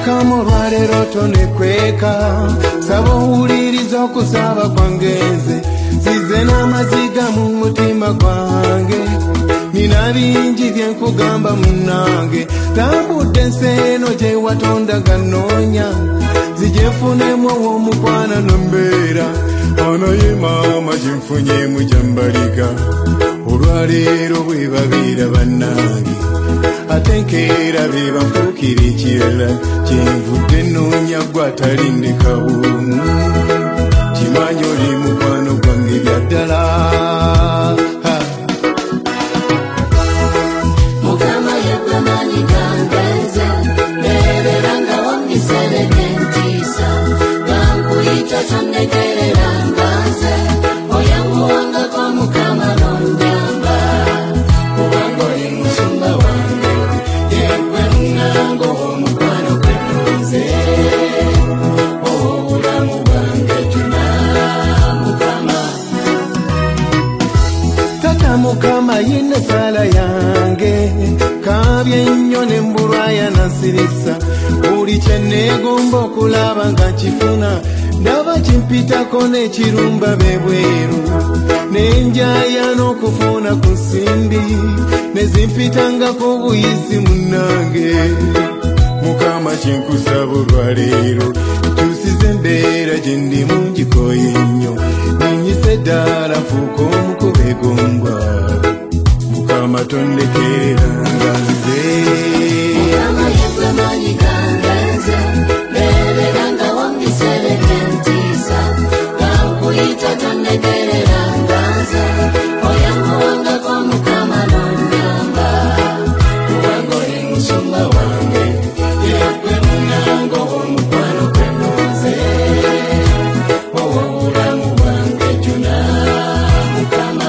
Mukama olwaleero tonekweka, saba owuliriza okusaba kwange nze, nzize n'amaziga mu mutima gwange, nina bingi bye nkugamba munnange, tambudde ensi eno gye watonda gannoonya, zijefunemu ow'omukwana n'embeera, anaye maama gyenfunyemu gyambaliga, olwaleero bwe babeera bannange, ate nkeera be banfuukira ekirala, kyenvudde nnoonya gwe atalindekawo, kimanyi oli mukwano gwange bya ddala. Mukama yegwe maanyi gange nze, mbeerera nga wambisereka entiisa, nga nkuyita tonnekerera nga nze, oyanguwangako Mukama n'onjamba, kubanga oli musumba wange, yegwe munnange ow'omukwano gwe nze, ow'obulamu bwange jjuna Mukama. Tata Mukama yinne sala yange, kaabye nnyo ne mbulwaya nasirisa, buli kye neegomba okulaba nga nkifuna, ndaba kimpitako n'ekirumba bebweru, n'enjaya n'okufuna ku nsimbi, ne zimpitangako buyizi munnange. Mukama kinkusaba olwaleero, kyusiza embeera gye ndimu ngikoye nnyo, ninyise ddala nfuuka omukubegomba, Mukama tonnekerera nga nze. Mukama yegwe maanyi gange nze, mbeerera nga wambisereka entiisa, nga nkuyita tonnekerera nga nze, oyanguwangako Mukama n'onjamba, kubanga oli musumba wange, yegwe munnange ow'omukwano gwe nze, ow'obulamu bwange jjuna Mukama.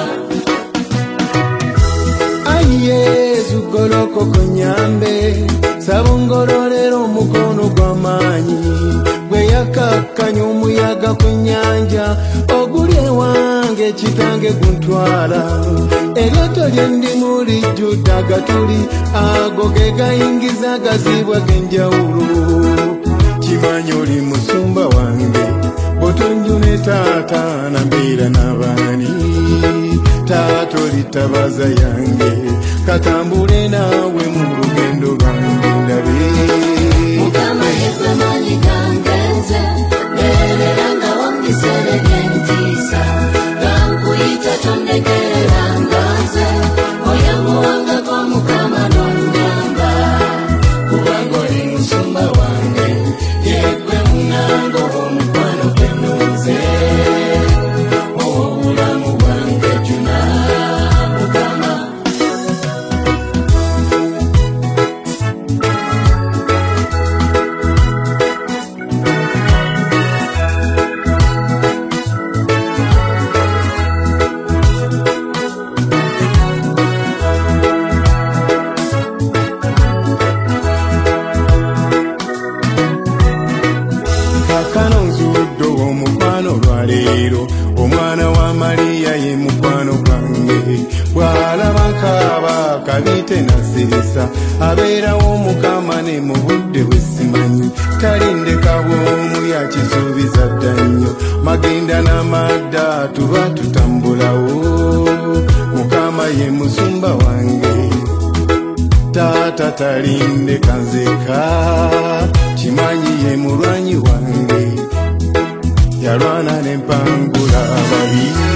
Ai Yesu golokoko nyambe, saba ongololera omukono gw'amaanyi, gwe yakakkanya omuyaga ku nnyanja, oguli ewange kitange guntwala, eryato lye ndimu lijjudde agatuli, ago ge gayingiza agaziibwa g'enjawulo, kimanyi oli musumba wange, botonjune taata nambeera n'abaani, taata oli tabaza yange, katambule naawe mu lugendo lwange ndabe. Mukama yegwe maanyi gange nze, mbeerera nga wambisereka entiisa, nga nkuyita tonnekerera nga nze, oyanguwangako Mukama n'onjamba, kubanga oli musumba wange, yegwe munnange ow'omukwano gwe nze, ow'obulamu bwange jjuna Mukama. Kaakano nzudde ow'omukwano olwaleero, omwana wa Mariya ye mukwano gwange, bw'alaba nkaaba akabiite nasirisa, abeerawo Mukama ne mu budde bwe simanyi, talindeka bw'omu yakisuubiza dda nnyo, magenda n'amadda tuba tutambulawo, Mukama ye musumba wange, taata talindeka nzeka, kimanyi ye mulwanyi wange, yalwana n'empangula ababi.